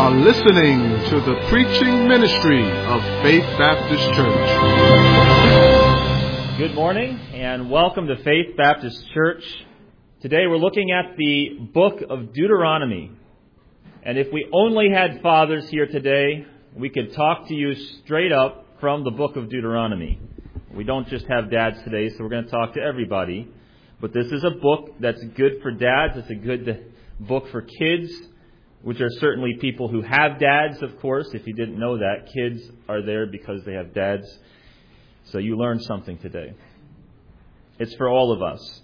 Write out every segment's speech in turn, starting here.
are listening to the preaching ministry of Faith Baptist Church. Good morning and welcome to Faith Baptist Church. Today we're looking at the book of Deuteronomy. And if we only had fathers here today, we could talk to you straight up from the book of Deuteronomy. We don't just have dads today, so we're going to talk to everybody. But this is a book that's good for dads. It's a good book for kids, which are certainly people who have dads, of course. If you didn't know that, kids are there because they have dads. So you learned something today. It's for all of us.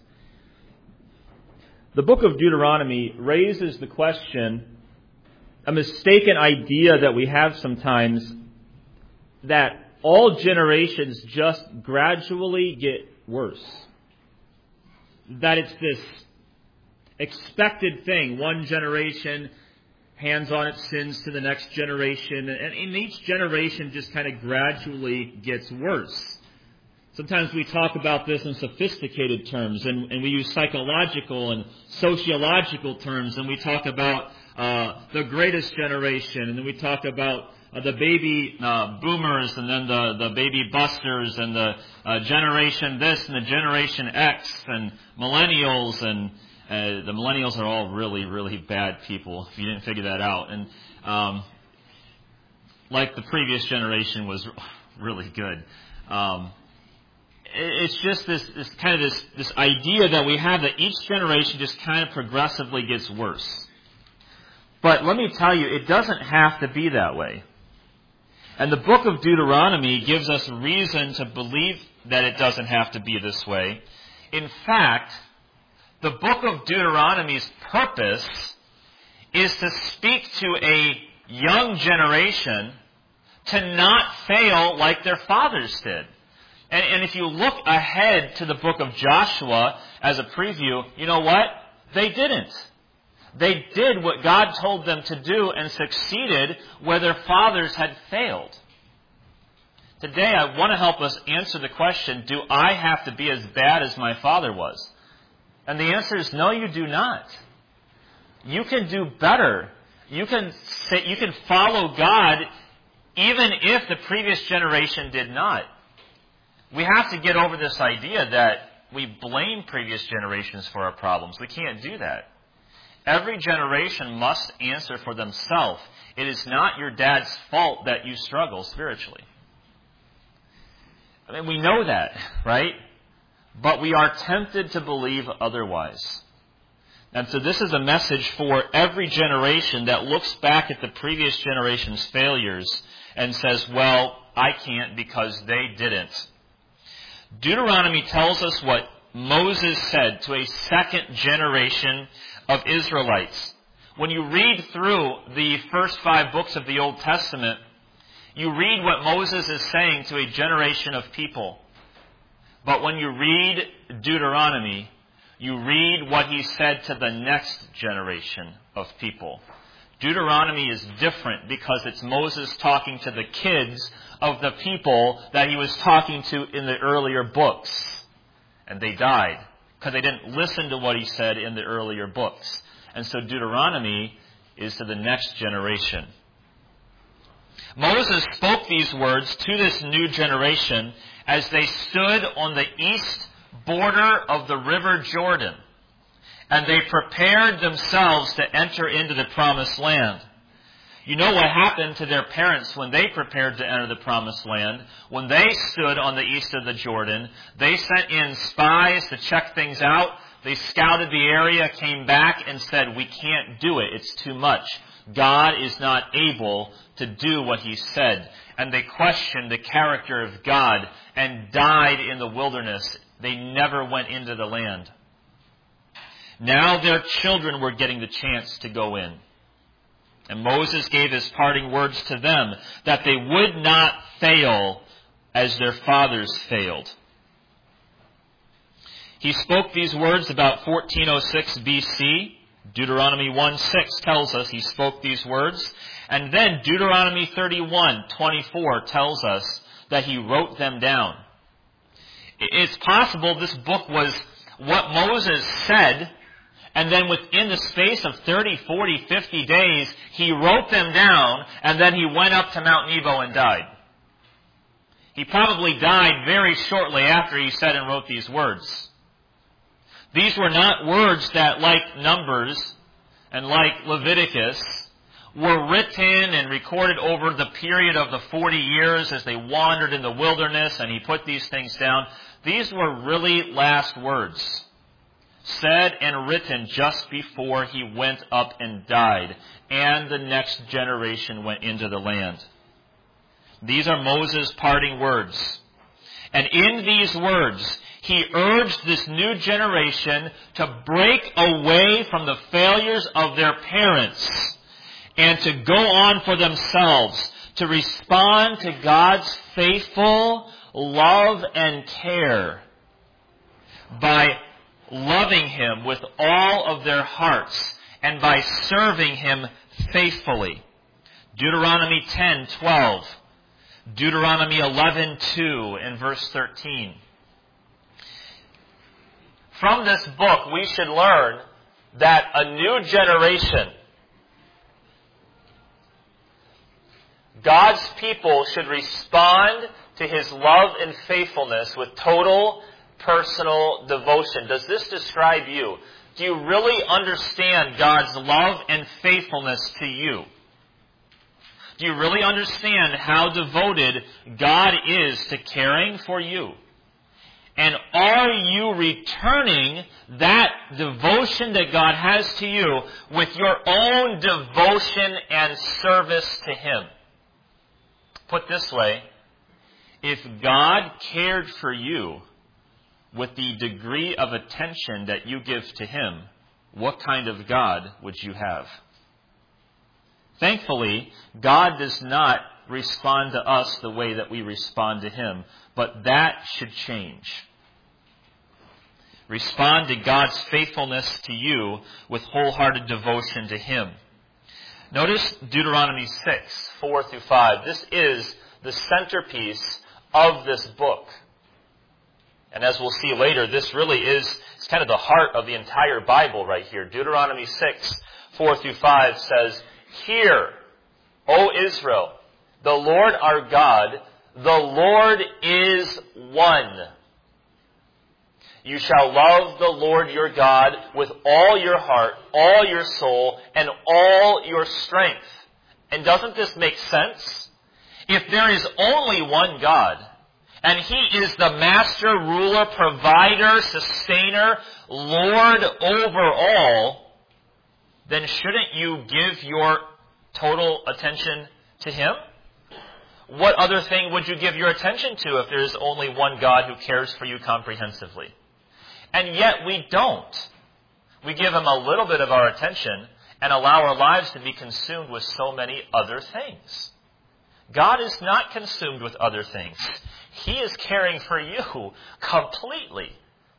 The book of Deuteronomy raises the question, a mistaken idea that we have sometimes, that all generations just gradually get worse. That it's this expected thing. One generation hands on its sins to the next generation, and in each generation just kind of gradually gets worse. Sometimes we talk about this in sophisticated terms, and we use psychological and sociological terms, and we talk about the greatest generation, and then we talk about the baby boomers, and then the baby busters, and the generation this, and the generation X, and millennials, and the millennials are all really, really bad people, if you didn't figure that out. And like the previous generation was really good. It's just this idea that we have that each generation just kind of progressively gets worse. But let me tell you, it doesn't have to be that way. And the book of Deuteronomy gives us reason to believe that it doesn't have to be this way. In fact, the book of Deuteronomy's purpose is to speak to a young generation to not fail like their fathers did. And if you look ahead to the book of Joshua as a preview, you know what? They didn't. They did what God told them to do and succeeded where their fathers had failed. Today I want to help us answer the question, do I have to be as bad as my father was? And the answer is no, you do not. You can do better. You can follow God even if the previous generation did not. We have to get over this idea that we blame previous generations for our problems. We can't do that. Every generation must answer for themselves. It is not your dad's fault that you struggle spiritually. I mean, we know that, right? But we are tempted to believe otherwise. And so this is a message for every generation that looks back at the previous generation's failures and says, well, I can't because they didn't. Deuteronomy tells us what Moses said to a second generation of Israelites. When you read through the first 5 books of the Old Testament, you read what Moses is saying to a generation of people. But when you read Deuteronomy, you read what he said to the next generation of people. Deuteronomy is different because it's Moses talking to the kids of the people that he was talking to in the earlier books. And they died because they didn't listen to what he said in the earlier books. And so Deuteronomy is to the next generation. Moses spoke these words to this new generation as they stood on the east border of the river Jordan. And they prepared themselves to enter into the promised land. You know what happened to their parents when they prepared to enter the promised land? When they stood on the east of the Jordan, they sent in spies to check things out. They scouted the area, came back and said, we can't do it. It's too much. God is not able to do what he said. And they questioned the character of God and died in the wilderness. They never went into the land. Now their children were getting the chance to go in. And Moses gave his parting words to them that they would not fail as their fathers failed. He spoke these words about 1406 BC. Deuteronomy 1:6 tells us he spoke these words. And then Deuteronomy 31:24 tells us that he wrote them down. It's possible this book was what Moses said And then within the space of 30, 40, 50 days, he wrote them down, and then he went up to Mount Nebo and died. He probably died very shortly after he said and wrote these words. These were not words that, like Numbers and like Leviticus, were written and recorded over the period of the 40 years as they wandered in the wilderness, and he put these things down. These were really last words, said and written just before he went up and died, and the next generation went into the land. These are Moses' parting words. And in these words, he urged this new generation to break away from the failures of their parents and to go on for themselves, to respond to God's faithful love and care by loving Him with all of their hearts and by serving Him faithfully. Deuteronomy 10:12, Deuteronomy 11:2 and verse 13. From this book, we should learn that a new generation, God's people, should respond to His love and faithfulness with total personal devotion. Does this describe you? Do you really understand God's love and faithfulness to you? Do you really understand how devoted God is to caring for you? And are you returning that devotion that God has to you with your own devotion and service to Him? Put this way, if God cared for you with the degree of attention that you give to Him, what kind of God would you have? Thankfully, God does not respond to us the way that we respond to Him, but that should change. Respond to God's faithfulness to you with wholehearted devotion to Him. Notice Deuteronomy 6:4-5. This is the centerpiece of this book. And as we'll see later, this really is kind of the heart of the entire Bible right here. Deuteronomy 6:4-5 says, "Hear, O Israel, the Lord our God, the Lord is one. You shall love the Lord your God with all your heart, all your soul, and all your strength." And doesn't this make sense? If there is only one God, and He is the master, ruler, provider, sustainer, Lord over all, then shouldn't you give your total attention to Him? What other thing would you give your attention to if there is only one God who cares for you comprehensively? And yet we don't. We give Him a little bit of our attention and allow our lives to be consumed with so many other things. God is not consumed with other things. He is caring for you completely.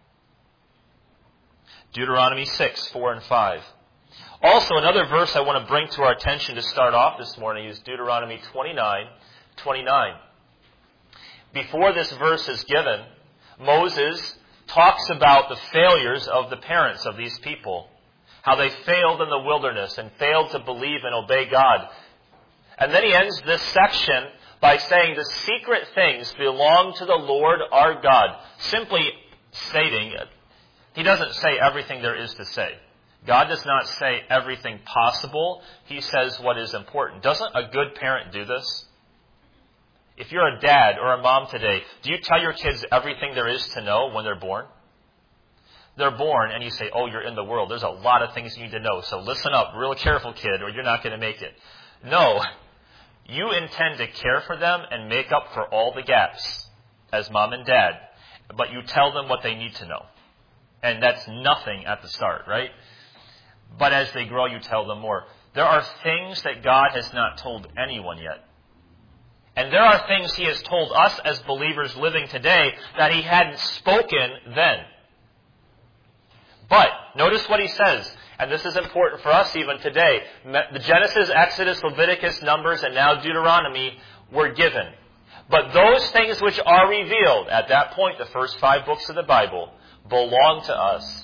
Deuteronomy 6:4-5. Also, another verse I want to bring to our attention to start off this morning is Deuteronomy 29:29. Before this verse is given, Moses talks about the failures of the parents of these people, how they failed in the wilderness and failed to believe and obey God. And then he ends this section by saying the secret things belong to the Lord our God, simply stating it. He doesn't say everything there is to say. God does not say everything possible. He says what is important. Doesn't a good parent do this? If you're a dad or a mom today, do you tell your kids everything there is to know when they're born? They're born and you say, "Oh, you're in the world. There's a lot of things you need to know. So listen up, real careful, kid, or you're not going to make it." No. You intend to care for them and make up for all the gaps as mom and dad. But you tell them what they need to know. And that's nothing at the start, right? But as they grow, you tell them more. There are things that God has not told anyone yet. And there are things He has told us as believers living today that He hadn't spoken then. But notice what He says, and this is important for us even today. The Genesis, Exodus, Leviticus, Numbers, and now Deuteronomy were given. But those things which are revealed at that point, the first 5 books of the Bible, belong to us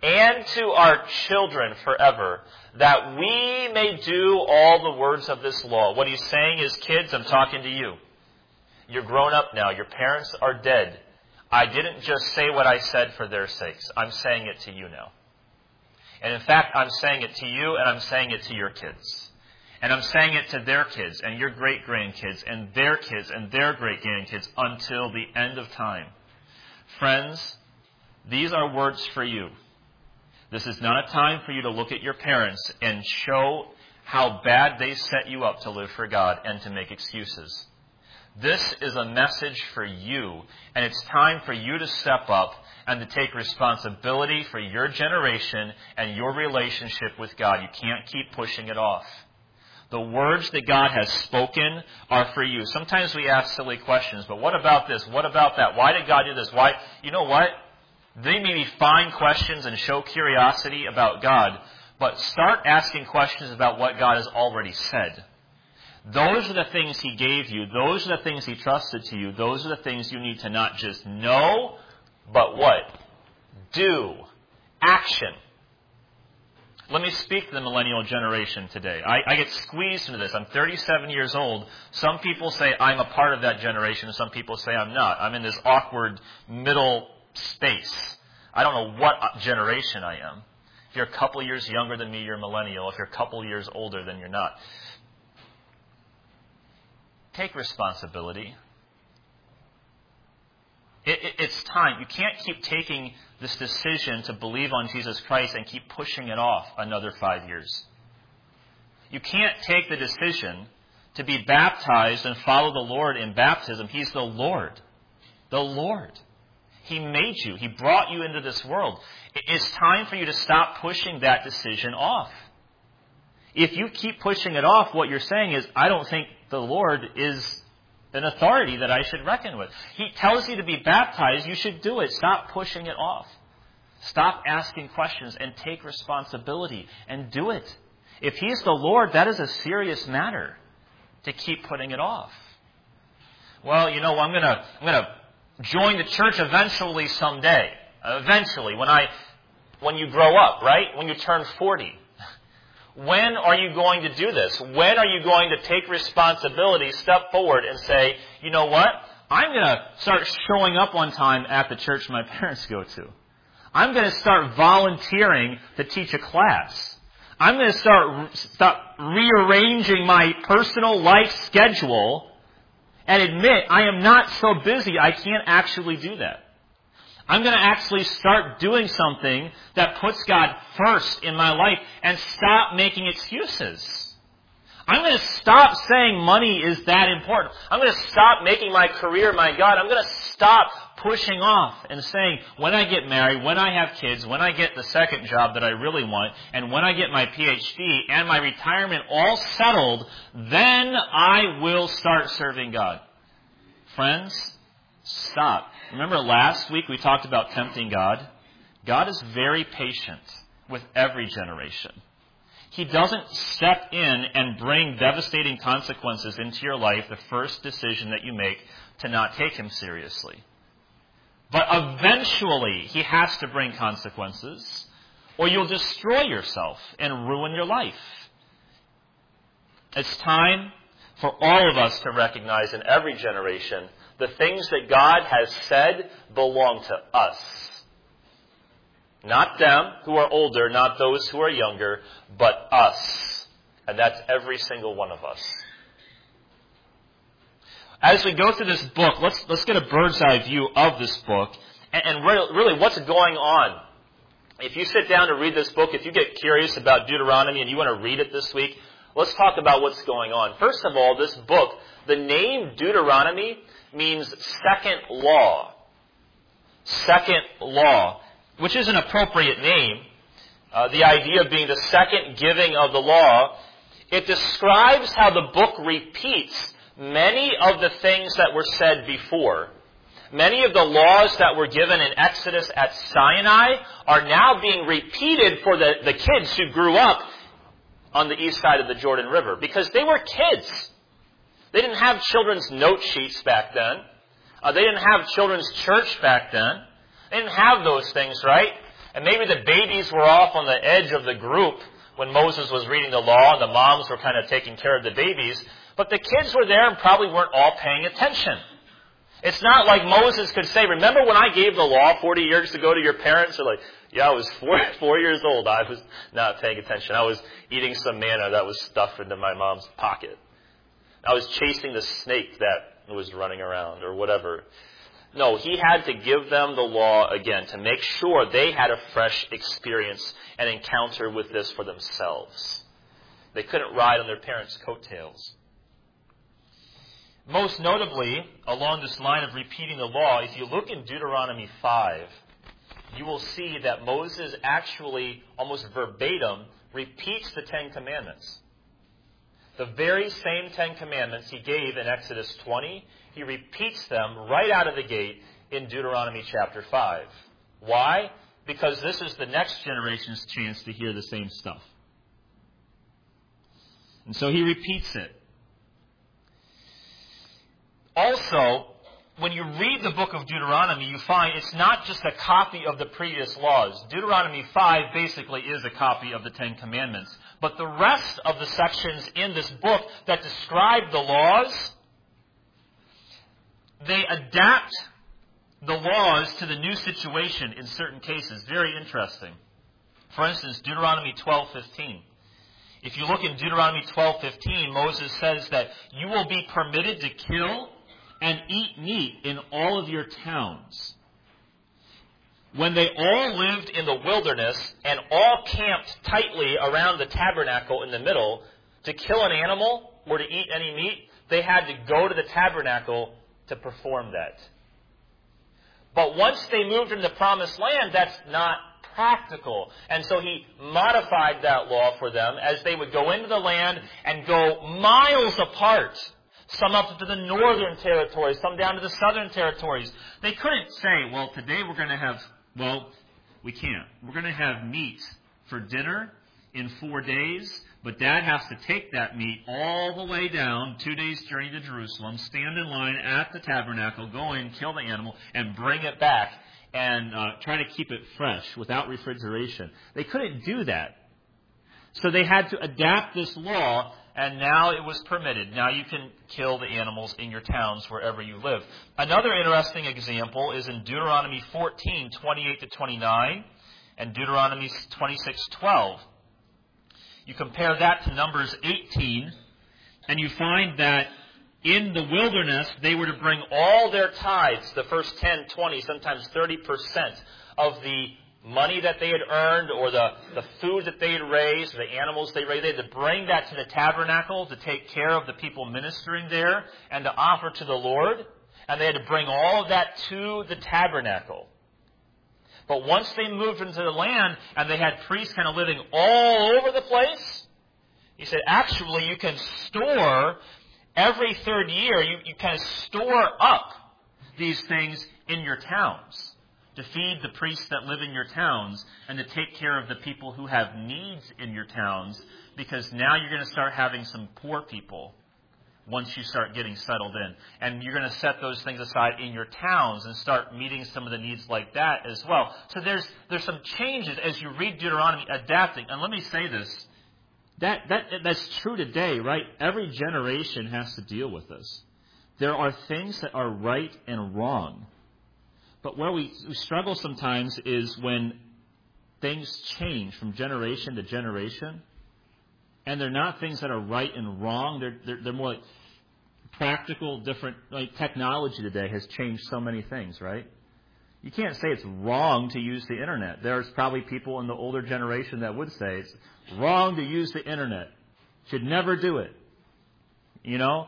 and to our children forever, that we may do all the words of this law. What he's saying is, kids, I'm talking to you. You're grown up now. Your parents are dead. I didn't just say what I said for their sakes. I'm saying it to you now. And in fact, I'm saying it to you, and I'm saying it to your kids. And I'm saying it to their kids, and your great-grandkids, and their kids, and their great-grandkids, until the end of time. Friends, these are words for you. This is not a time for you to look at your parents and show how bad they set you up to live for God and to make excuses. This is a message for you, and it's time for you to step up and to take responsibility for your generation and your relationship with God. You can't keep pushing it off. The words that God has spoken are for you. Sometimes we ask silly questions, but what about this? What about that? Why did God do this? Why? You know what? They may be fine questions and show curiosity about God, but start asking questions about what God has already said. Those are the things He gave you. Those are the things He trusted to you. Those are the things you need to not just know, but what? Do. Action. Let me speak to the millennial generation today. I get squeezed into this. I'm 37 years old. Some people say I'm a part of that generation. Some people say I'm not. I'm in this awkward middle space. I don't know what generation I am. If you're a couple years younger than me, you're a millennial. If you're a couple years older, then you're not. Take responsibility. It's time. You can't keep taking this decision to believe on Jesus Christ and keep pushing it off another 5 years. You can't take the decision to be baptized and follow the Lord in baptism. He's the Lord. The Lord. He made you. He brought you into this world. It's time for you to stop pushing that decision off. If you keep pushing it off, what you're saying is, I don't think the Lord is an authority that I should reckon with. He tells you to be baptized, you should do it. Stop pushing it off. Stop asking questions and take responsibility and do it. If He's the Lord, that is a serious matter to keep putting it off. Well, you know, I'm gonna join the church eventually someday. Eventually, when you grow up, right? When you turn 40. When are you going to do this? When are you going to take responsibility, step forward and say, you know what? I'm going to start showing up on time at the church my parents go to. I'm going to start volunteering to teach a class. I'm going to start rearranging my personal life schedule and admit I am not so busy I can't actually do that. I'm going to actually start doing something that puts God first in my life and stop making excuses. I'm going to stop saying money is that important. I'm going to stop making my career my God. I'm going to stop pushing off and saying, when I get married, when I have kids, when I get the second job that I really want, and when I get my PhD and my retirement all settled, then I will start serving God. Friends, stop. Remember last week we talked about tempting God? God is very patient with every generation. He doesn't step in and bring devastating consequences into your life the first decision that you make to not take Him seriously. But eventually He has to bring consequences, or you'll destroy yourself and ruin your life. It's time for all of us to recognize in every generation the things that God has said belong to us. Not them who are older, not those who are younger, but us. And that's every single one of us. As we go through this book, let's get a bird's eye view of this book and really what's going on. If you sit down to read this book, if you get curious about Deuteronomy and you want to read it this week, let's talk about what's going on. First of all, this book, the name Deuteronomy means second law. Second law, which is an appropriate name. The idea being the second giving of the law. It describes how the book repeats many of the things that were said before. Many of the laws that were given in Exodus at Sinai are now being repeated for the kids who grew up on the east side of the Jordan River, because they were kids. They didn't have children's note sheets back then. They didn't have children's church back then. They didn't have those things, right? And maybe the babies were off on the edge of the group when Moses was reading the law, and the moms were kind of taking care of the babies. But the kids were there and probably weren't all paying attention. It's not like Moses could say, remember when I gave the law 40 years ago to your parents? They're like, yeah, I was 4 years old. I was not paying attention. I was eating some manna that was stuffed into my mom's pocket. I was chasing the snake that was running around or whatever. No, he had to give them the law again to make sure they had a fresh experience and encounter with this for themselves. They couldn't ride on their parents' coattails. Most notably, along this line of repeating the law, if you look in Deuteronomy 5, you will see that Moses actually, almost verbatim, repeats the Ten Commandments. The very same Ten Commandments he gave in Exodus 20, he repeats them right out of the gate in Deuteronomy chapter 5. Why? Because this is the next generation's chance to hear the same stuff. And so he repeats it. Also, when you read the book of Deuteronomy, you find it's not just a copy of the previous laws. Deuteronomy 5 basically is a copy of the Ten Commandments. But the rest of the sections in this book that describe the laws, they adapt the laws to the new situation in certain cases. Very interesting. For instance, Deuteronomy 12:15. If you look in Deuteronomy 12:15, Moses says that you will be permitted to kill and eat meat in all of your towns. When they all lived in the wilderness and all camped tightly around the tabernacle in the middle, to kill an animal or to eat any meat, they had to go to the tabernacle to perform that. But once they moved into the promised land, that's not practical. And so he modified that law for them as they would go into the land and go miles apart. Some up to the northern territories, some down to the southern territories. They couldn't say, well, today we're going to have, well, we can't. We're going to have meat for dinner in 4 days, but Dad has to take that meat all the way down, 2 days' journey to Jerusalem, stand in line at the tabernacle, go in, kill the animal, and bring it back and try to keep it fresh without refrigeration. They couldn't do that. So they had to adapt this law, and now it was permitted. Now you can kill the animals in your towns wherever you live. Another interesting example is in Deuteronomy 14:28-29 and Deuteronomy 26:12. You compare that to Numbers 18, and you find that in the wilderness, they were to bring all their tithes, the first 10, 20, sometimes 30% of the money that they had earned or the food that they had raised, the animals they raised. They had to bring that to the tabernacle to take care of the people ministering there and to offer to the Lord. And they had to bring all of that to the tabernacle. But once they moved into the land and they had priests kind of living all over the place, he said, actually, you can store every third year, you kind of store up these things in your towns to feed the priests that live in your towns and to take care of the people who have needs in your towns, because now you're going to start having some poor people once you start getting settled in. And you're going to set those things aside in your towns and start meeting some of the needs like that as well. So there's some changes as you read Deuteronomy, adapting. And let me say this. That's true today, right? Every generation has to deal with this. There are things that are right and wrong. But where we struggle sometimes is when things change from generation to generation, and they're not things that are right and wrong. They're more like practical, different. Like technology today has changed so many things, right? You can't say it's wrong to use the internet. There's probably people in the older generation that would say it's wrong to use the internet. Should never do it. You know,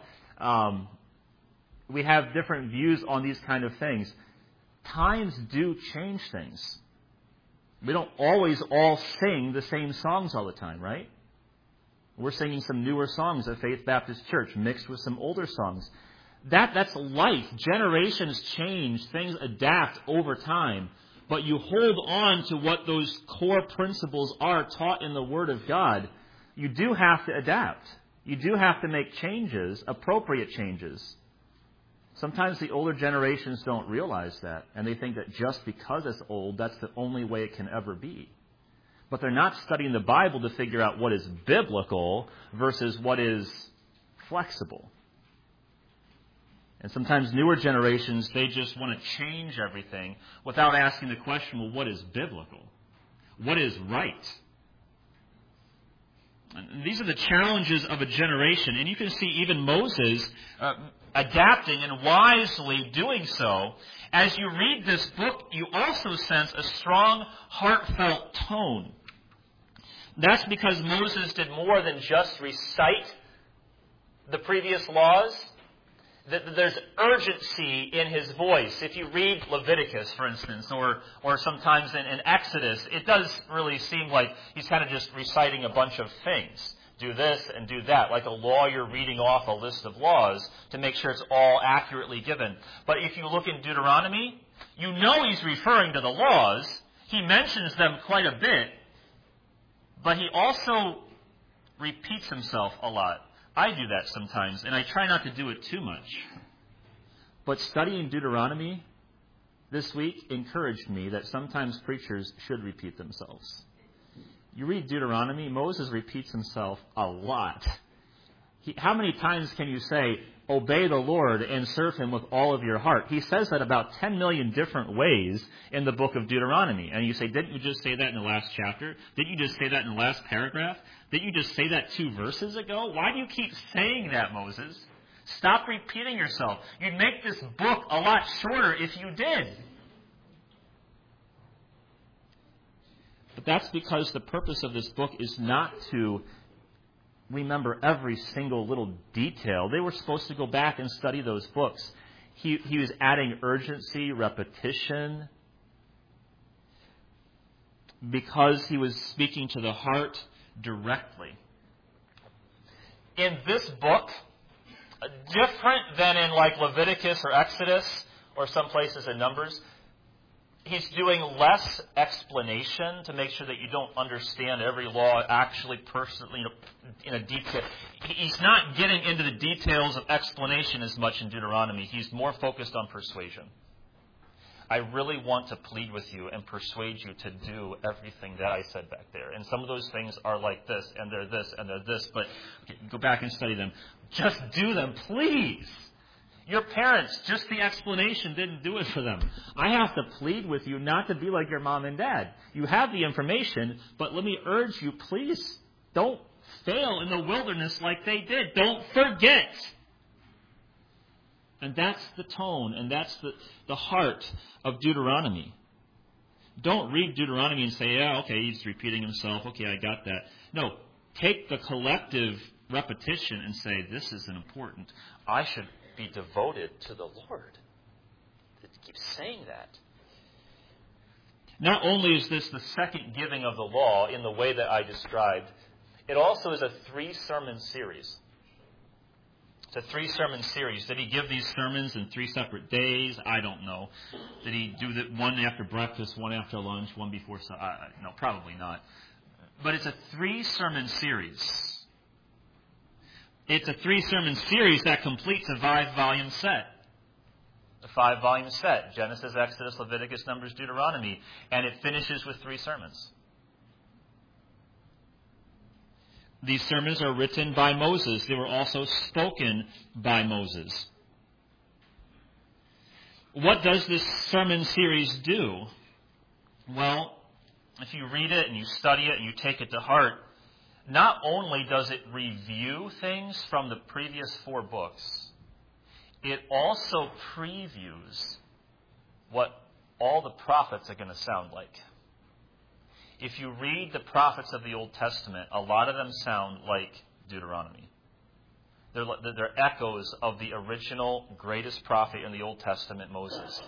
we have different views on these kind of things. Times do change things. We don't always all sing the same songs all the time, right? We're singing some newer songs at Faith Baptist Church mixed with some older songs. That's life. Generations change. Things adapt over time. But you hold on to what those core principles are taught in the Word of God. You do have to adapt. You do have to make changes, appropriate changes. Sometimes the older generations don't realize that, and they think that just because it's old, that's the only way it can ever be. But they're not studying the Bible to figure out what is biblical versus what is flexible. And sometimes newer generations, they just want to change everything without asking the question, well, what is biblical? What is right? And these are the challenges of a generation. And you can see even Moses adapting and wisely doing so. As you read this book, you also sense a strong, heartfelt tone. That's because Moses did more than just recite the previous laws. There's urgency in his voice. If you read Leviticus, for instance, or sometimes in Exodus, it does really seem like he's kind of just reciting a bunch of things. Do this and do that, like a lawyer reading off a list of laws to make sure it's all accurately given. But if you look in Deuteronomy, you know he's referring to the laws. He mentions them quite a bit, but he also repeats himself a lot. I do that sometimes, and I try not to do it too much. But studying Deuteronomy this week encouraged me that sometimes preachers should repeat themselves. You read Deuteronomy, Moses repeats himself a lot. How many times can you say, obey the Lord and serve Him with all of your heart? He says that about 10 million different ways in the book of Deuteronomy. And you say, didn't you just say that in the last chapter? Didn't you just say that in the last paragraph? Didn't you just say that 2 verses ago? Why do you keep saying that, Moses? Stop repeating yourself. You'd make this book a lot shorter if you did. But that's because the purpose of this book is not to remember every single little detail. They were supposed to go back and study those books. He was adding urgency, repetition, because he was speaking to the heart directly. In this book, different than in like Leviticus or Exodus or some places in Numbers, he's doing less explanation to make sure that you don't understand every law actually personally in a detail. He's not getting into the details of explanation as much in Deuteronomy. He's more focused on persuasion. I really want to plead with you and persuade you to do everything that I said back there. And some of those things are like this, and they're this, and they're this, but go back and study them. Just do them, please. Your parents, just the explanation didn't do it for them. I have to plead with you not to be like your mom and dad. You have the information, but let me urge you, please don't fail in the wilderness like they did. Don't forget. And that's the tone, and that's the heart of Deuteronomy. Don't read Deuteronomy and say, yeah, okay, he's repeating himself. Okay, I got that. No, take the collective repetition and say, this is important. I should be devoted to the Lord. It keeps saying that. Not only is this the second giving of the law in the way that I described, it also is a 3-sermon series. It's a 3-sermon series. Did he give these sermons in 3 separate days? I don't know. Did he do one after breakfast, one after lunch, one before supper? No, probably not. But it's a 3-sermon series. It's a 3-sermon series that completes a 5-volume set. A 5-volume set. Genesis, Exodus, Leviticus, Numbers, Deuteronomy. And it finishes with 3 sermons. These sermons are written by Moses. They were also spoken by Moses. What does this sermon series do? Well, if you read it and you study it and you take it to heart, not only does it review things from the previous 4 books, it also previews what all the prophets are going to sound like. If you read the prophets of the Old Testament, a lot of them sound like Deuteronomy. They're echoes of the original greatest prophet in the Old Testament, Moses.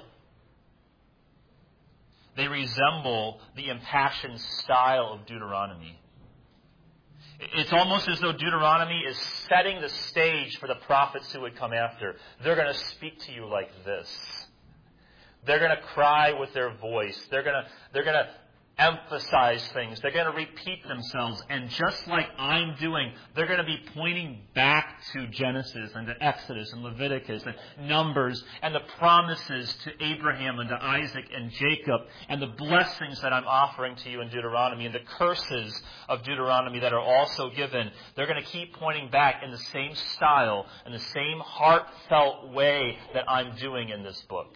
They resemble the impassioned style of Deuteronomy. It's almost as though Deuteronomy is setting the stage for the prophets who would come after. They're going to speak to you like this. They're going to cry with their voice. They're going to emphasize things. They're going to repeat themselves. And just like I'm doing, they're going to be pointing back to Genesis and to Exodus and Leviticus and Numbers and the promises to Abraham and to Isaac and Jacob and the blessings that I'm offering to you in Deuteronomy and the curses of Deuteronomy that are also given. They're going to keep pointing back in the same style, in the same heartfelt way that I'm doing in this book.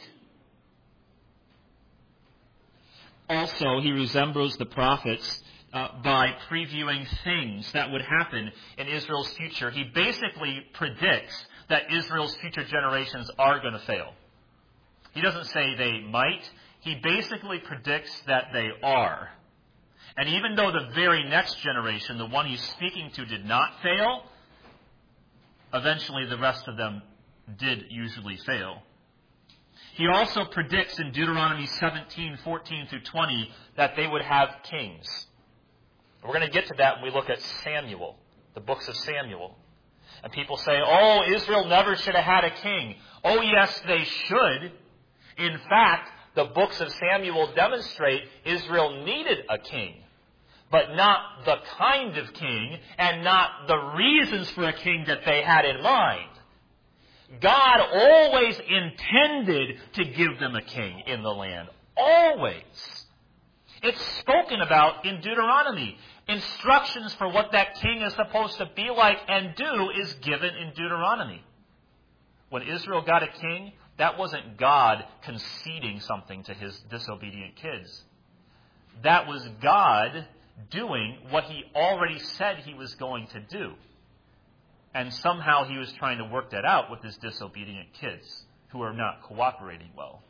Also, he resembles the prophets by previewing things that would happen in Israel's future. He basically predicts that Israel's future generations are going to fail. He doesn't say they might. He basically predicts that they are. And even though the very next generation, the one he's speaking to, did not fail, eventually the rest of them did usually fail. He also predicts in Deuteronomy 17, 14 through 20, that they would have kings. We're going to get to that when we look at Samuel, the books of Samuel. And people say, oh, Israel never should have had a king. Oh, yes, they should. In fact, the books of Samuel demonstrate Israel needed a king, but not the kind of king and not the reasons for a king that they had in mind. God always intended to give them a king in the land. Always. It's spoken about in Deuteronomy. Instructions for what that king is supposed to be like and do is given in Deuteronomy. When Israel got a king, that wasn't God conceding something to his disobedient kids. That was God doing what he already said he was going to do. And somehow he was trying to work that out with his disobedient kids who are not cooperating well.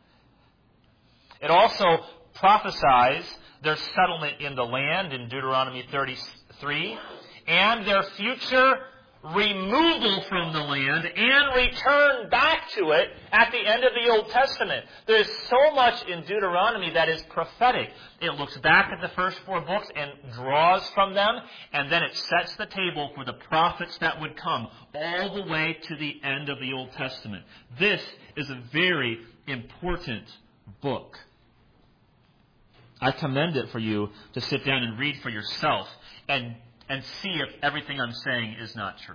It also prophesies their settlement in the land in Deuteronomy 33 and their future removal from the land and return back to it at the end of the Old Testament. There's so much in Deuteronomy that is prophetic. It looks back at the first 4 books and draws from them, and then it sets the table for the prophets that would come all the way to the end of the Old Testament. This is a very important book. I commend it for you to sit down and read for yourself and see if everything I'm saying is not true.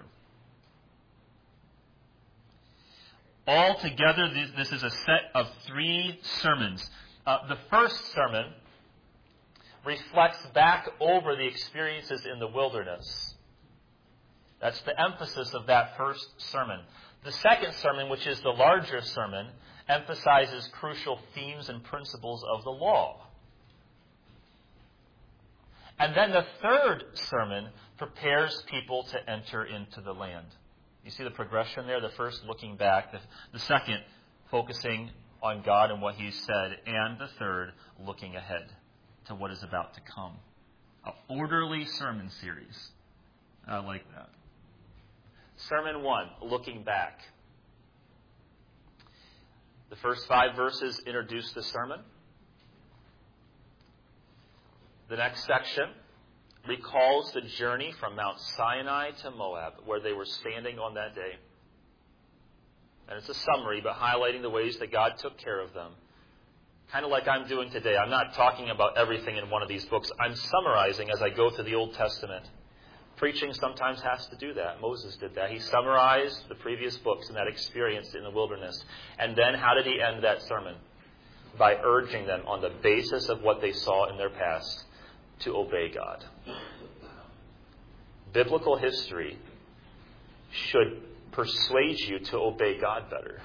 Altogether, this is a set of 3 sermons. The first sermon reflects back over the experiences in the wilderness. That's the emphasis of that first sermon. The second sermon, which is the larger sermon, emphasizes crucial themes and principles of the law. And then the third sermon prepares people to enter into the land. You see the progression there? The first looking back, the second focusing on God and what He said, and the third looking ahead to what is about to come. An orderly sermon series. I like that. Sermon 1, looking back. The first 5 verses introduce the sermon. The next section recalls the journey from Mount Sinai to Moab, where they were standing on that day. And it's a summary, but highlighting the ways that God took care of them. Kind of like I'm doing today. I'm not talking about everything in one of these books. I'm summarizing as I go through the Old Testament. Preaching sometimes has to do that. Moses did that. He summarized the previous books and that experience in the wilderness. And then how did he end that sermon? By urging them on the basis of what they saw in their past to obey God. Biblical history should persuade you to obey God better.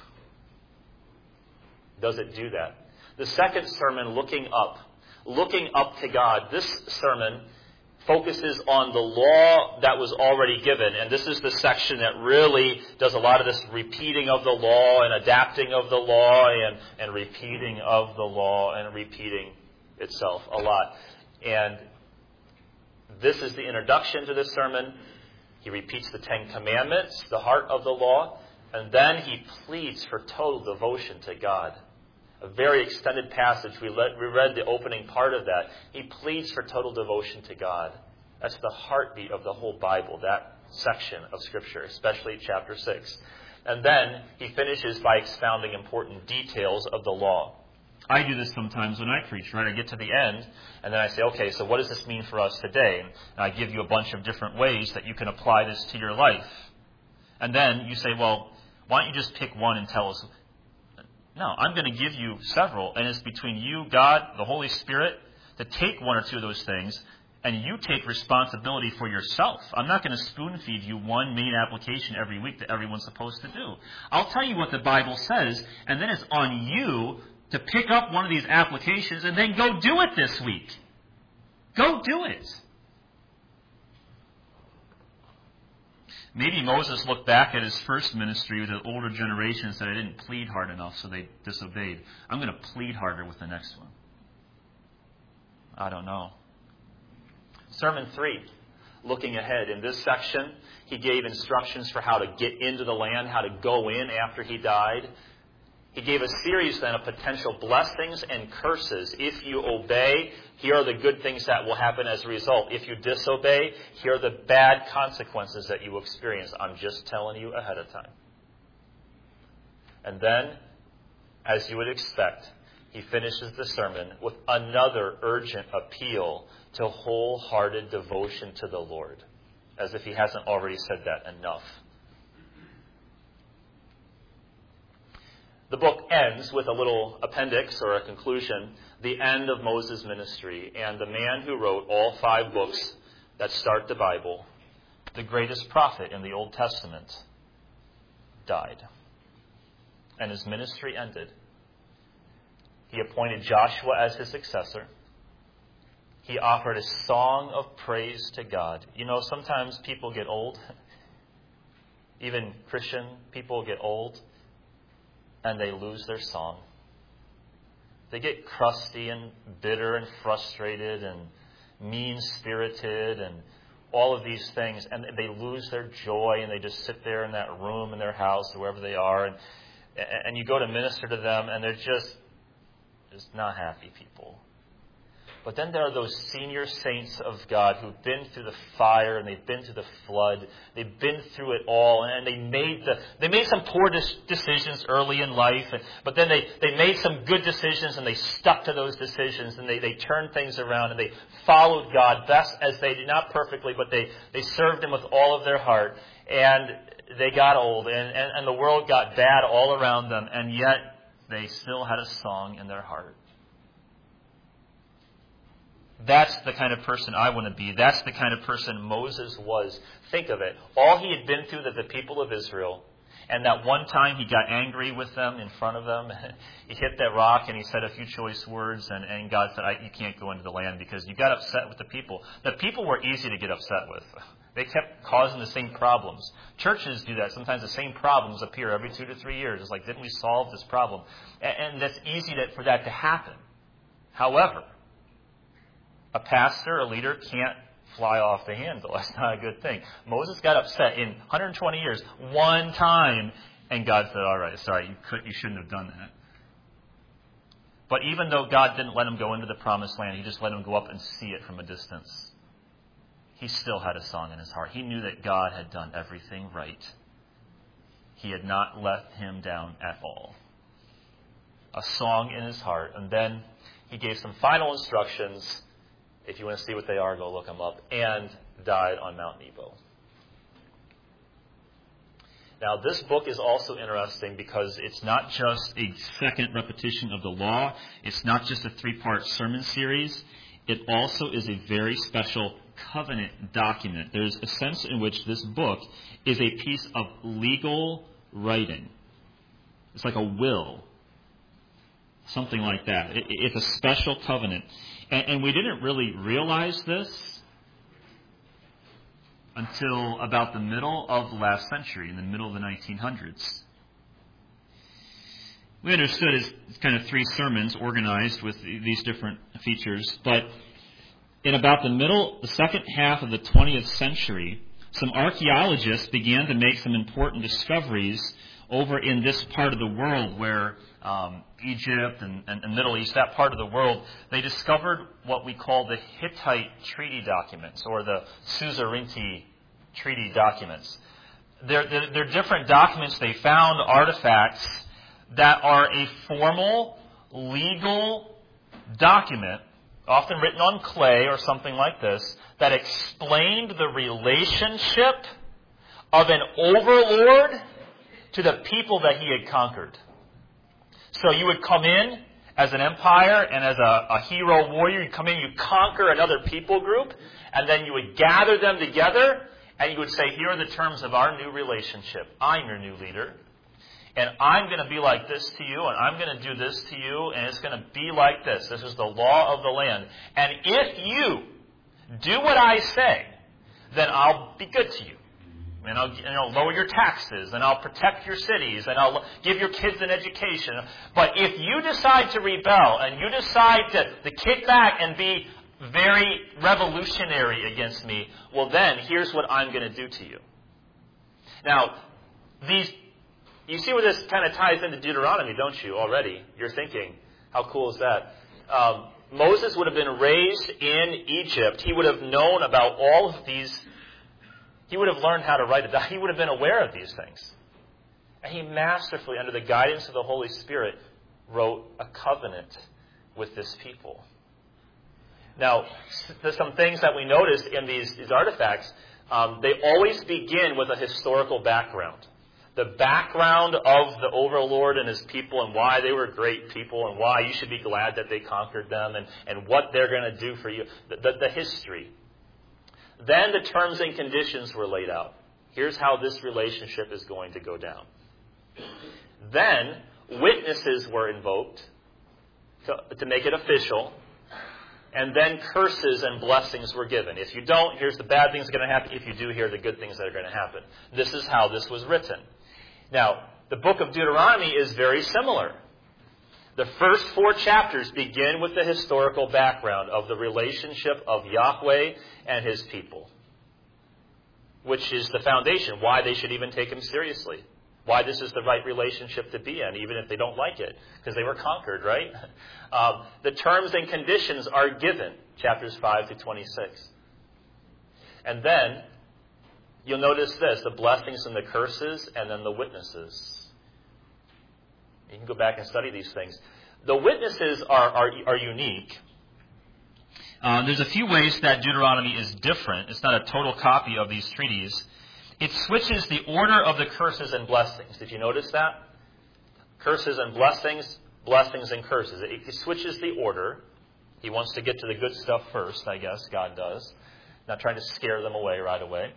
Does it do that? The second sermon, looking up to God. This sermon focuses on the law that was already given. And this is the section that really does a lot of this repeating of the law and adapting of the law and repeating of the law and repeating itself a lot. And this is the introduction to this sermon. He repeats the 10 Commandments, the heart of the law, and then he pleads for total devotion to God. A very extended passage. We read the opening part of that. He pleads for total devotion to God. That's the heartbeat of the whole Bible, that section of Scripture, especially chapter 6. And then he finishes by expounding important details of the law. I do this sometimes when I preach, right? I get to the end, and then I say, okay, so what does this mean for us today? And I give you a bunch of different ways that you can apply this to your life. And then you say, well, why don't you just pick one and tell us? No, I'm going to give you several, and it's between you, God, the Holy Spirit, to take one or two of those things, and you take responsibility for yourself. I'm not going to spoon-feed you one main application every week that everyone's supposed to do. I'll tell you what the Bible says, and then it's on you to pick up one of these applications and then go do it this week. Go do it. Maybe Moses looked back at his first ministry with an older generation and said, I didn't plead hard enough, so they disobeyed. I'm going to plead harder with the next one. I don't know. Sermon 3, looking ahead. In this section, he gave instructions for how to get into the land, how to go in after he died. He gave a series then of potential blessings and curses. If you obey, here are the good things that will happen as a result. If you disobey, here are the bad consequences that you will experience. I'm just telling you ahead of time. And then, as you would expect, he finishes the sermon with another urgent appeal to wholehearted devotion to the Lord, as if he hasn't already said that enough. The book ends with a little appendix or a conclusion, the end of Moses' ministry. And the man who wrote all 5 books that start the Bible, the greatest prophet in the Old Testament, died. And his ministry ended. He appointed Joshua as his successor. He offered a song of praise to God. You know, sometimes people get old. Even Christian people get old. And they lose their song. They get crusty and bitter and frustrated and mean-spirited and all of these things. And they lose their joy and they just sit there in that room in their house or wherever they are. And you go to minister to them and they're just not happy people. But then there are those senior saints of God who've been through the fire and they've been through the flood. They've been through it all, and they made some poor decisions early in life, but then they made some good decisions and they stuck to those decisions and they turned things around and they followed God best as they did, not perfectly, but they served Him with all of their heart. And they got old and the world got bad all around them, and yet they still had a song in their heart. That's the kind of person I want to be. That's the kind of person Moses was. Think of it. All he had been through, the people of Israel, and that one time he got angry with them in front of them. He hit that rock and he said a few choice words, and God said, you can't go into the land because you got upset with the people. The people were easy to get upset with. They kept causing the same problems. Churches do that. Sometimes the same problems appear every 2 to 3 years. It's like, didn't we solve this problem? And that's easy for that to happen. However, a pastor, a leader, can't fly off the handle. That's not a good thing. Moses got upset in 120 years, one time, and God said, all right, sorry, you shouldn't have done that. But even though God didn't let him go into the promised land, he just let him go up and see it from a distance. He still had a song in his heart. He knew that God had done everything right. He had not let him down at all. A song in his heart. And then he gave some final instructions. If you want to see what they are, go look them up. And died on Mount Nebo. Now, this book is also interesting because it's not just a second repetition of the law. It's not just a 3-part sermon series. It also is a very special covenant document. There's a sense in which this book is a piece of legal writing. It's like a will. Something like that. It's a special covenant. And we didn't really realize this until about the middle of the last century, in the middle of the 1900s. We understood it's kind of 3 sermons organized with these different features, but in about the second half of the 20th century, some archaeologists began to make some important discoveries over in this part of the world where Egypt and Middle East, that part of the world, they discovered what we call the Hittite treaty documents, or the Suzerainty treaty documents. They're different documents. They found artifacts that are a formal legal document, often written on clay or something like this, that explained the relationship of an overlord to the people that he had conquered. So you would come in as an empire and as a hero warrior. You'd come in, you'd conquer another people group, and then you would gather them together, and you would say, here are the terms of our new relationship. I'm your new leader, and I'm going to be like this to you, and I'm going to do this to you, and it's going to be like this. This is the law of the land. And if you do what I say, then I'll be good to you. And I'll lower your taxes, and I'll protect your cities, and I'll give your kids an education. But if you decide to rebel, and you decide to kick back and be very revolutionary against me, well then, here's what I'm going to do to you. Now, you see where this kind of ties into Deuteronomy, don't you, already? You're thinking, how cool is that? Moses would have been raised in Egypt. He would have known about all of these. He would have learned how to write it down. He would have been aware of these things. And he masterfully, under the guidance of the Holy Spirit, wrote a covenant with this people. Now, there's some things that we notice in these artifacts. They always begin with a historical background. The background of the overlord and his people, and why they were great people, and why you should be glad that they conquered them, and what they're going to do for you. The history. Then the terms and conditions were laid out. Here's how this relationship is going to go down. Then witnesses were invoked to make it official. And then curses and blessings were given. If you don't, here's the bad things that are going to happen. If you do, here are the good things that are going to happen. This is how this was written. Now, the book of Deuteronomy is very similar. The first 4 chapters begin with the historical background of the relationship of Yahweh and his people, which is the foundation, why they should even take him seriously, why this is the right relationship to be in, even if they don't like it, because they were conquered, right? The terms and conditions are given, chapters 5 to 26. And then, you'll notice this, the blessings and the curses, and then the witnesses. You can go back and study these things. The witnesses are unique. There's a few ways that Deuteronomy is different. It's not a total copy of these treaties. It switches the order of the curses and blessings. Did you notice that? Curses and blessings, blessings and curses. It switches the order. He wants to get to the good stuff first, I guess, God does. Not trying to scare them away right away.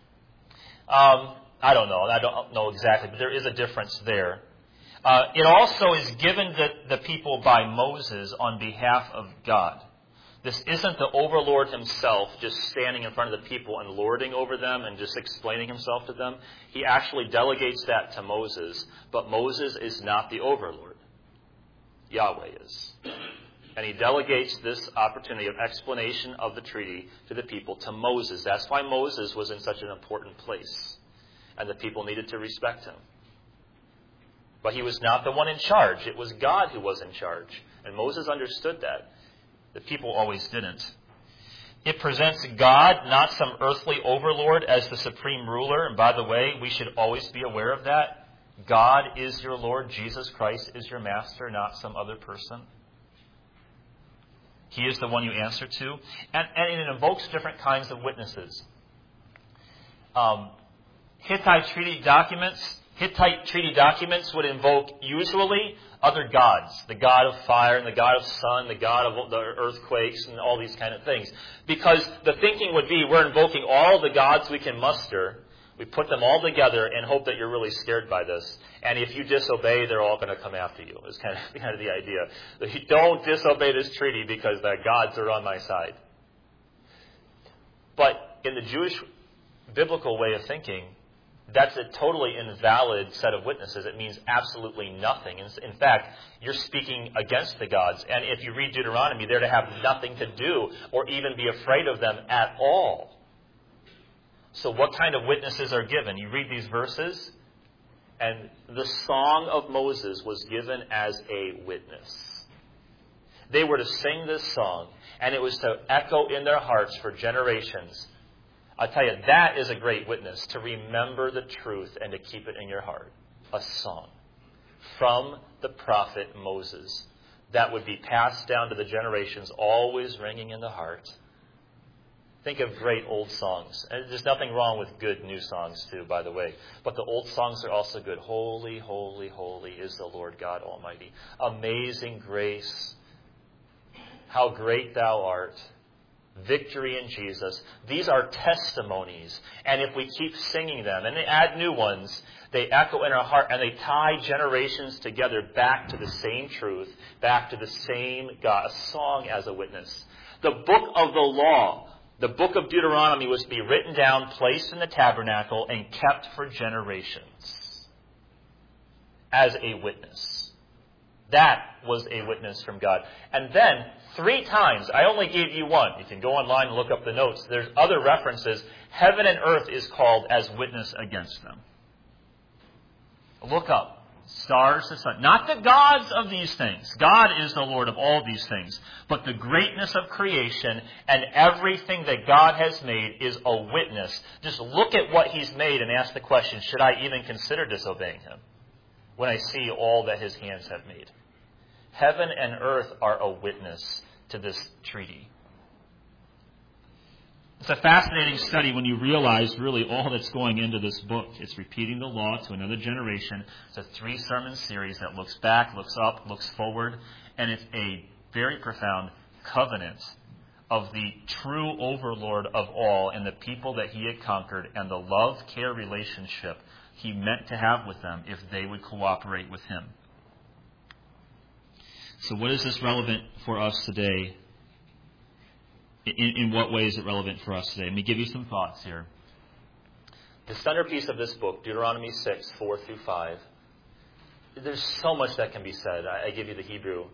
I don't know. I don't know exactly, but there is a difference there. It also is given to the people by Moses on behalf of God. This isn't the overlord himself just standing in front of the people and lording over them and just explaining himself to them. He actually delegates that to Moses, but Moses is not the overlord. Yahweh is. And he delegates this opportunity of explanation of the treaty to the people to Moses. That's why Moses was in such an important place, and the people needed to respect him. But he was not the one in charge. It was God who was in charge. And Moses understood that. The people always didn't. It presents God, not some earthly overlord, as the supreme ruler. And by the way, we should always be aware of that. God is your Lord. Jesus Christ is your master, not some other person. He is the one you answer to. And it invokes different kinds of witnesses. Hittite treaty documents would invoke usually other gods. The god of fire and the god of sun, the god of the earthquakes and all these kind of things. Because the thinking would be we're invoking all the gods we can muster. We put them all together and hope that you're really scared by this. And if you disobey, they're all going to come after you. Is kind of the idea. That you don't disobey this treaty because the gods are on my side. But in the Jewish biblical way of thinking, that's a totally invalid set of witnesses. It means absolutely nothing. In fact, you're speaking against the gods. And if you read Deuteronomy, they're to have nothing to do or even be afraid of them at all. So what kind of witnesses are given? You read these verses, and the song of Moses was given as a witness. They were to sing this song, and it was to echo in their hearts for generations. I'll tell you, that is a great witness, to remember the truth and to keep it in your heart. A song from the prophet Moses. that would be passed down to the generations, always ringing in the heart. Think of great old songs. And there's nothing wrong with good new songs, too, by the way. But the old songs are also good. Holy, holy, holy is the Lord God Almighty. Amazing grace. How great thou art. Victory in Jesus. These are testimonies. And if we keep singing them and they add new ones, they echo in our heart and they tie generations together back to the same truth, back to the same God. A song as a witness. The book of the law, the book of Deuteronomy, was to be written down, placed in the tabernacle, and kept for generations as a witness. That was a witness from God. And then, 3 times, I only gave you one. You can go online and look up the notes. There's other references. Heaven and earth is called as witness against them. Look up. Stars, the sun. Not the gods of these things. God is the Lord of all these things. But the greatness of creation and everything that God has made is a witness. Just look at what He's made and ask the question, should I even consider disobeying Him when I see all that His hands have made? Heaven and earth are a witness to this treaty. It's a fascinating study when you realize really all that's going into this book. It's repeating the law to another generation. It's a 3-sermon series that looks back, looks up, looks forward, and it's a very profound covenant of the true overlord of all and the people that He had conquered and the love-care relationship He meant to have with them if they would cooperate with Him. So what is this relevant for us today? In what way is it relevant for us today? Let me give you some thoughts here. The centerpiece of this book, Deuteronomy 6, 4 through 5, there's so much that can be said. I give you the Hebrew.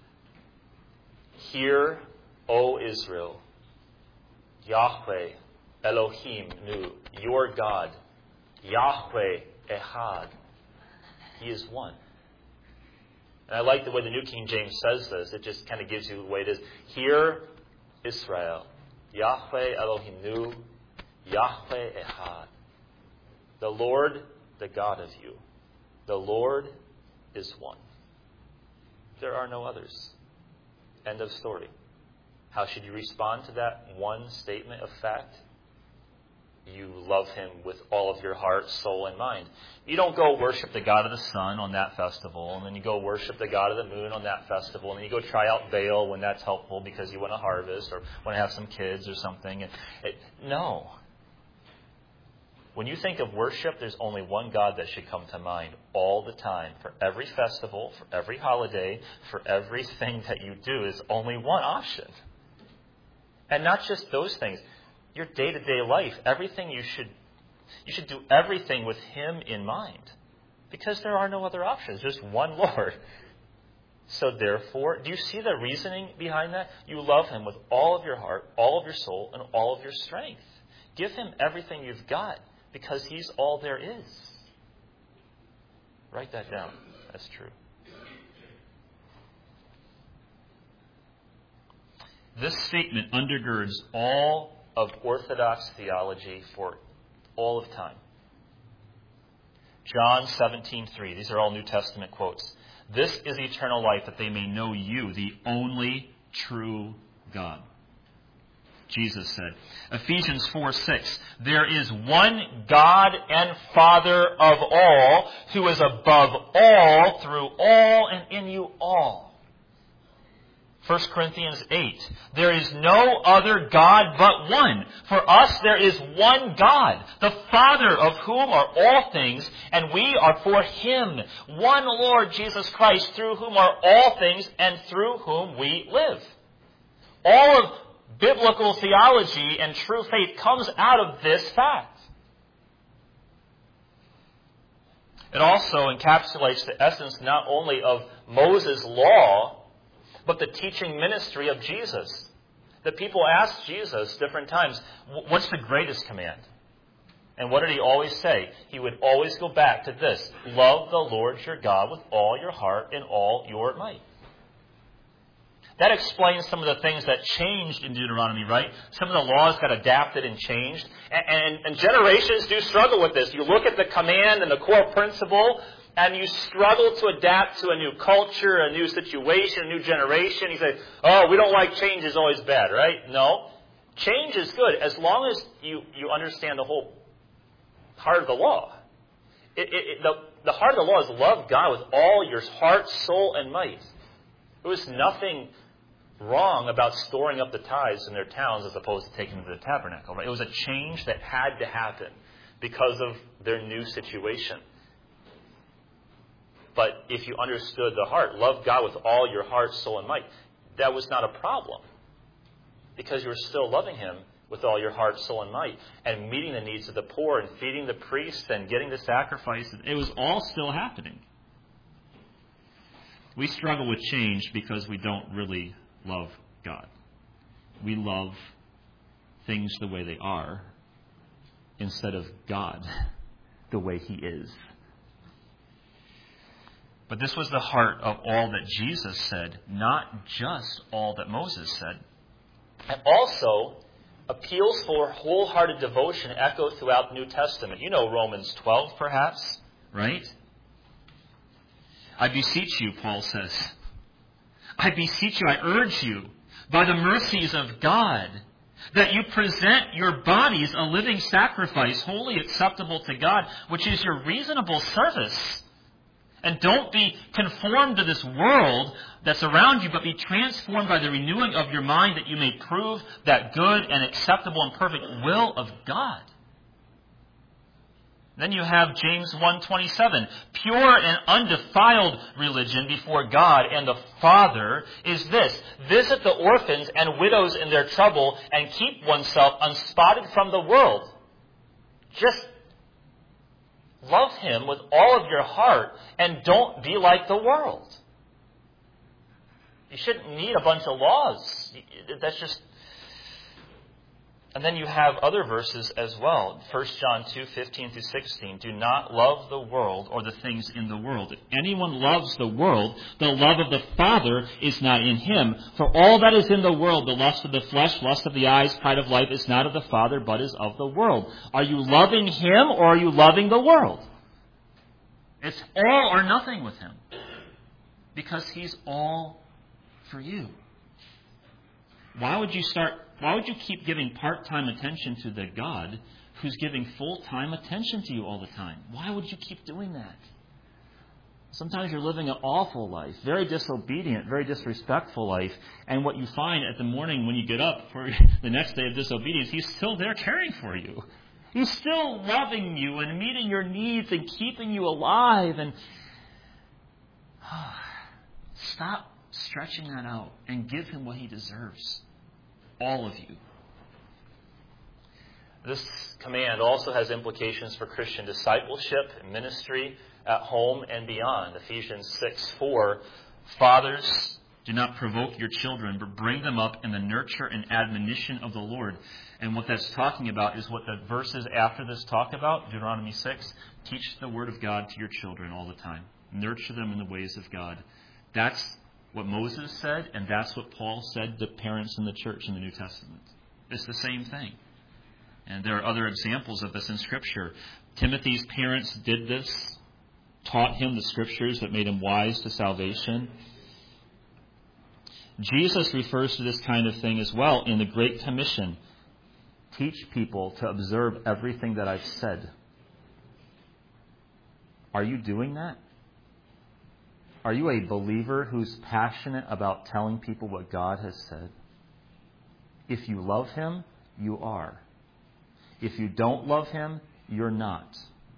Hear, O Israel, Yahweh Elohim Nu, your God, Yahweh Echad. He is one. And I like the way the New King James says this. It just kind of gives you the way it is. Hear, Israel, Yahweh Elohim Nu, Yahweh Echad. The Lord, the God of you. The Lord is one. There are no others. End of story. How should you respond to that one statement of fact? You love Him with all of your heart, soul, and mind. You don't go worship the God of the sun on that festival, and then you go worship the God of the moon on that festival, and then you go try out Baal when that's helpful because you want to harvest or want to have some kids or something. No. When you think of worship, there's only one God that should come to mind all the time. For every festival, for every holiday, for everything that you do is only one option. And not just those things. Your day-to-day life, everything you should do everything with Him in mind. Because there are no other options. There's one Lord. So therefore, do you see the reasoning behind that? You love Him with all of your heart, all of your soul, and all of your strength. Give Him everything you've got because He's all there is. Write that down. That's true. This statement undergirds all of Orthodox theology for all of time. John 17:3. These are all New Testament quotes. This is eternal life, that they may know you, the only true God. Jesus said. Ephesians 4:6. There is one God and Father of all, who is above all, through all, and in you all. 1 Corinthians 8. There is no other God but one. For us there is one God, the Father of whom are all things, and we are for Him. One Lord Jesus Christ, through whom are all things, and through whom we live. All of biblical theology and true faith comes out of this fact. It also encapsulates the essence not only of Moses' law, but the teaching ministry of Jesus. The people asked Jesus different times, what's the greatest command? And what did He always say? He would always go back to this: love the Lord your God with all your heart and all your might. That explains some of the things that changed in Deuteronomy, right? Some of the laws got adapted and changed. And generations do struggle with this. You look at the command and the core principle, and you struggle to adapt to a new culture, a new situation, a new generation. You say, oh, we don't like change, is always bad, right? No. Change is good as long as you understand the whole heart of the law. The heart of the law is love God with all your heart, soul, and might. There was nothing wrong about storing up the tithes in their towns as opposed to taking them to the tabernacle. Right? It was a change that had to happen because of their new situation. But if you understood the heart, love God with all your heart, soul, and might, that was not a problem. Because you were still loving Him with all your heart, soul, and might, and meeting the needs of the poor, and feeding the priests, and getting the sacrifice. It was all still happening. We struggle with change because we don't really love God. We love things the way they are instead of God the way He is. But this was the heart of all that Jesus said, not just all that Moses said. And also, appeals for wholehearted devotion echo throughout the New Testament. You know Romans 12, perhaps, right? I beseech you, Paul says. I beseech you, I urge you, by the mercies of God, that you present your bodies a living sacrifice, wholly acceptable to God, which is your reasonable service. And don't be conformed to this world that's around you, but be transformed by the renewing of your mind, that you may prove that good and acceptable and perfect will of God. Then you have James 1:27. Pure and undefiled religion before God and the Father is this: visit the orphans and widows in their trouble and keep oneself unspotted from the world. Just love Him with all of your heart and don't be like the world. You shouldn't need a bunch of laws. That's just... And then you have other verses as well. 1 John 2:15-16. Do not love the world or the things in the world. If anyone loves the world, the love of the Father is not in him. For all that is in the world, the lust of the flesh, lust of the eyes, pride of life, is not of the Father, but is of the world. Are you loving Him or are you loving the world? It's all or nothing with Him. Because He's all for you. Why would you keep giving part-time attention to the God who's giving full-time attention to you all the time? Why would you keep doing that? Sometimes you're living an awful life, very disobedient, very disrespectful life, and what you find at the morning when you get up for the next day of disobedience, He's still there caring for you. He's still loving you and meeting your needs and keeping you alive. And stop stretching that out and give Him what He deserves. All of you. This command also has implications for Christian discipleship and ministry at home and beyond. Ephesians 6:4, fathers, do not provoke your children, but bring them up in the nurture and admonition of the Lord. And what that's talking about is what the verses after this talk about, Deuteronomy 6, teach the Word of God to your children all the time. Nurture them in the ways of God. That's what Moses said, and that's what Paul said to parents in the church in the New Testament. It's the same thing. And there are other examples of this in Scripture. Timothy's parents did this, taught him the Scriptures that made him wise to salvation. Jesus refers to this kind of thing as well in the Great Commission. Teach people to observe everything that I've said. Are you doing that? Are you a believer who's passionate about telling people what God has said? If you love Him, you are. If you don't love Him, you're not.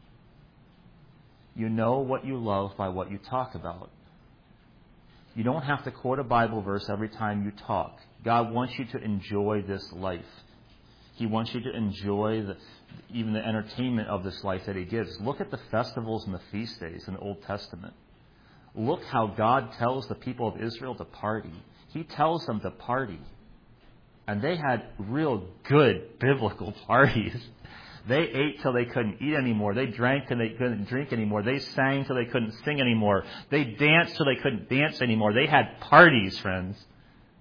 You know what you love by what you talk about. You don't have to quote a Bible verse every time you talk. God wants you to enjoy this life. He wants you to enjoy even the entertainment of this life that He gives. Look at the festivals and the feast days in the Old Testament. Look how God tells the people of Israel to party. He tells them to party. And they had real good biblical parties. They ate till they couldn't eat anymore. They drank till they couldn't drink anymore. They sang till they couldn't sing anymore. They danced till they couldn't dance anymore. They had parties, friends.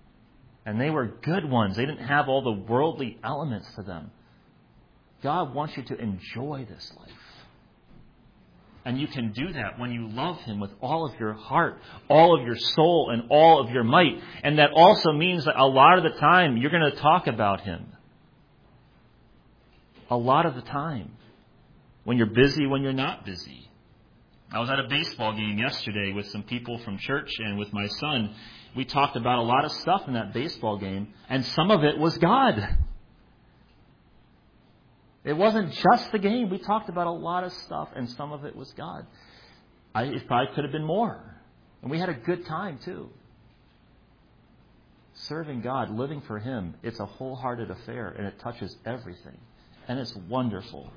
And they were good ones. They didn't have all the worldly elements to them. God wants you to enjoy this life. And you can do that when you love Him with all of your heart, all of your soul, and all of your might. And that also means that a lot of the time you're going to talk about Him. A lot of the time. When you're busy, when you're not busy. I was at a baseball game yesterday with some people from church and with my son. We talked about a lot of stuff in that baseball game, and some of it was God. It wasn't just the game. We talked about a lot of stuff, and some of it was God. It probably could have been more. And we had a good time, too. Serving God, living for Him, it's a wholehearted affair, and it touches everything. And it's wonderful.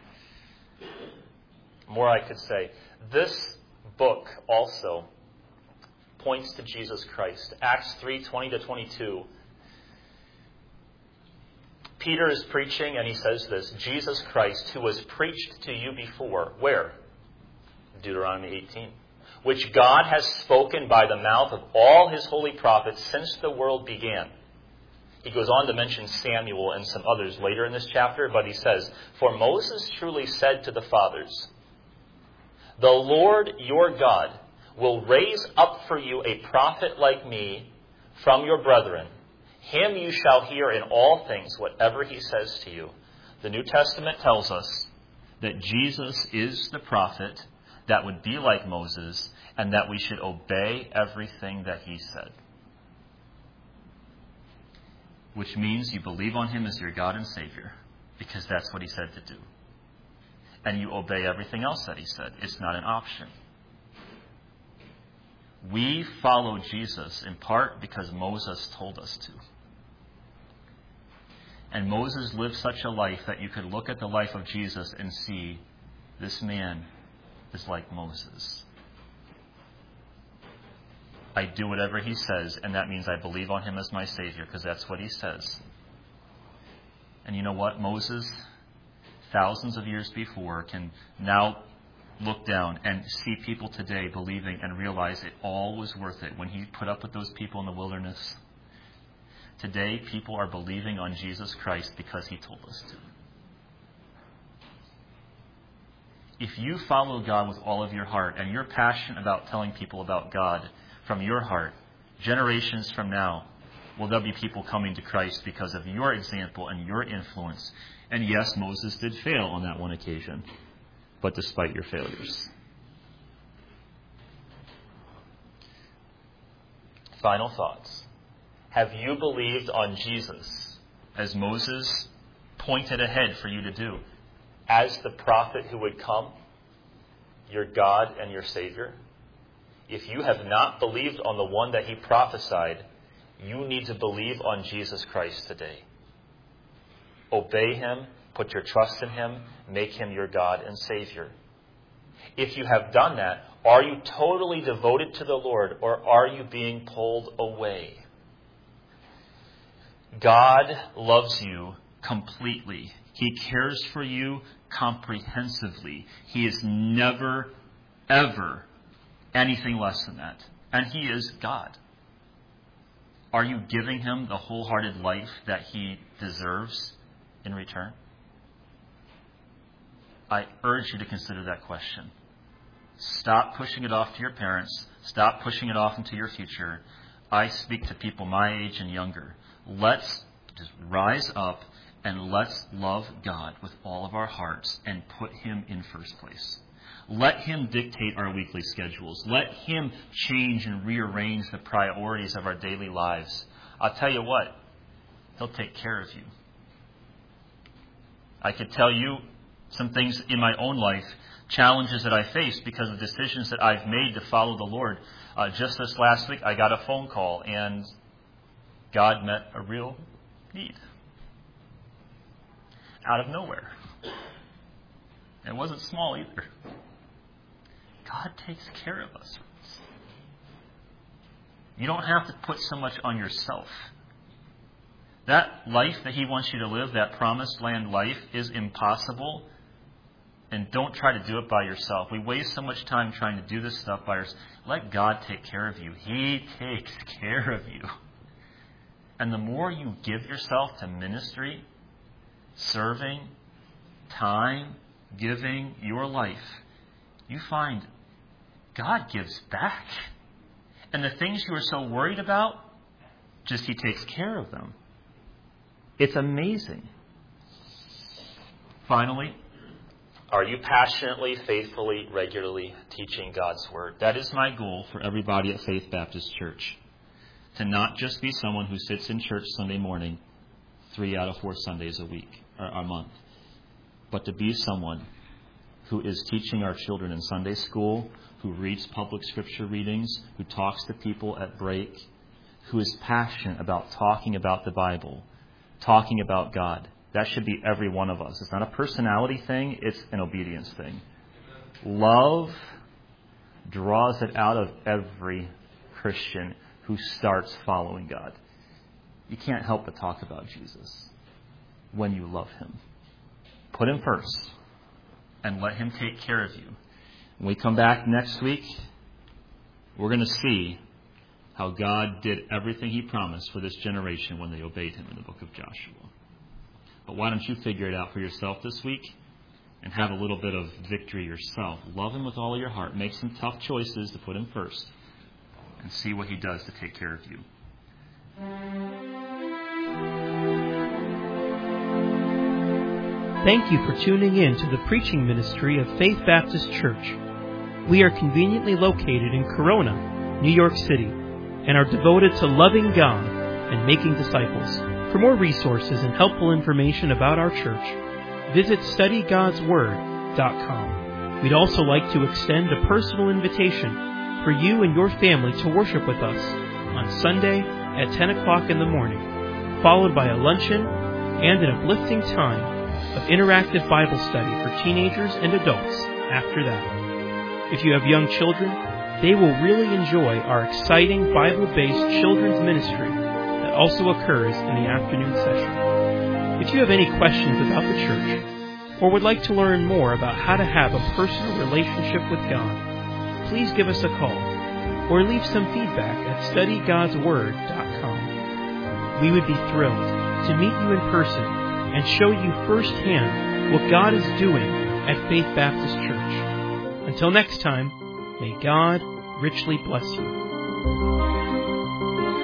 More I could say. This book also points to Jesus Christ. Acts 3:20-22. Peter is preaching and he says this, Jesus Christ, who was preached to you before. Where? Deuteronomy 18. Which God has spoken by the mouth of all His holy prophets since the world began. He goes on to mention Samuel and some others later in this chapter, but he says, For Moses truly said to the fathers, The Lord your God will raise up for you a prophet like me from your brethren. Him you shall hear in all things, whatever He says to you. The New Testament tells us that Jesus is the prophet that would be like Moses, and that we should obey everything that He said. Which means you believe on Him as your God and Savior, because that's what He said to do. And you obey everything else that He said. It's not an option. We follow Jesus in part because Moses told us to. And Moses lived such a life that you could look at the life of Jesus and see this man is like Moses. I do whatever He says, and that means I believe on Him as my Savior, because that's what He says. And you know what? Moses, thousands of years before, can now look down and see people today believing and realize it all was worth it when he put up with those people in the wilderness. Today, people are believing on Jesus Christ because He told us to. If you follow God with all of your heart and you're passionate about telling people about God from your heart, generations from now, will there be people coming to Christ because of your example and your influence? And yes, Moses did fail on that one occasion, but despite your failures. Final thoughts. Have you believed on Jesus, as Moses pointed ahead for you to do, as the prophet who would come, your God and your Savior? If you have not believed on the one that He prophesied, you need to believe on Jesus Christ today. Obey Him, put your trust in Him, make Him your God and Savior. If you have done that, are you totally devoted to the Lord, or are you being pulled away? God loves you completely. He cares for you comprehensively. He is never, ever anything less than that. And He is God. Are you giving Him the wholehearted life that He deserves in return? I urge you to consider that question. Stop pushing it off to your parents. Stop pushing it off into your future. I speak to people my age and younger. Let's just rise up and let's love God with all of our hearts and put Him in first place. Let Him dictate our weekly schedules. Let Him change and rearrange the priorities of our daily lives. I'll tell you what, He'll take care of you. I could tell you some things in my own life, challenges that I faced because of decisions that I've made to follow the Lord. Just this last week, I got a phone call, and God met a real need out of nowhere. It wasn't small either. God takes care of us. You don't have to put so much on yourself. That life that He wants you to live, that promised land life, is impossible. And don't try to do it by yourself. We waste so much time trying to do this stuff by ourselves. Let God take care of you. He takes care of you. And the more you give yourself to ministry, serving, time, giving, your life, you find God gives back. And the things you are so worried about, just He takes care of them. It's amazing. Finally, are you passionately, faithfully, regularly teaching God's Word? That is my goal for everybody at Faith Baptist Church. To not just be someone who sits in church Sunday morning 3 out of 4 Sundays a week or a month, but to be someone who is teaching our children in Sunday school, who reads public scripture readings, who talks to people at break, who is passionate about talking about the Bible, talking about God. That should be every one of us. It's not a personality thing, it's an obedience thing. Love draws it out of every Christian who starts following God. You can't help but talk about Jesus when you love Him. Put Him first and let Him take care of you. When we come back next week, we're going to see how God did everything He promised for this generation when they obeyed Him in the book of Joshua. But why don't you figure it out for yourself this week and have a little bit of victory yourself? Love Him with all of your heart. Make some tough choices to put Him first and see what He does to take care of you. Thank you for tuning in to the preaching ministry of Faith Baptist Church. We are conveniently located in Corona, New York City, and are devoted to loving God and making disciples. For more resources and helpful information about our church, visit studygodsword.com. We'd also like to extend a personal invitation for you and your family to worship with us on Sunday at 10 o'clock in the morning, followed by a luncheon and an uplifting time of interactive Bible study for teenagers and adults after that. If you have young children, they will really enjoy our exciting Bible-based children's ministry that also occurs in the afternoon session. If you have any questions about the church or would like to learn more about how to have a personal relationship with God, please give us a call or leave some feedback at studygodsword.com. We would be thrilled to meet you in person and show you firsthand what God is doing at Faith Baptist Church. Until next time, may God richly bless you.